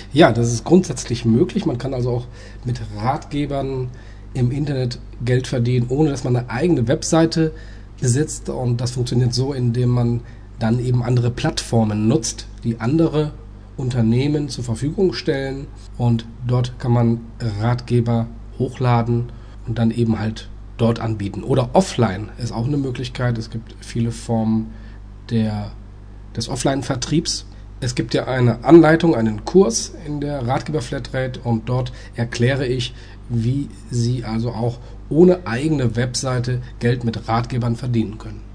Ja, das ist grundsätzlich möglich. Man kann also auch mit Ratgebern im Internet Geld verdienen, ohne dass man eine eigene Webseite besitzt. Und das funktioniert so, indem man dann eben andere Plattformen nutzt, die andere Unternehmen zur Verfügung stellen. Und dort kann man Ratgeber hochladen und dann eben halt dort anbieten. Oder offline ist auch eine Möglichkeit. Es gibt viele Formen des Offline-Vertriebs. Es gibt ja eine Anleitung, einen Kurs in der Ratgeber Flatrate und dort erkläre ich, wie Sie also auch ohne eigene Webseite Geld mit Ratgebern verdienen können.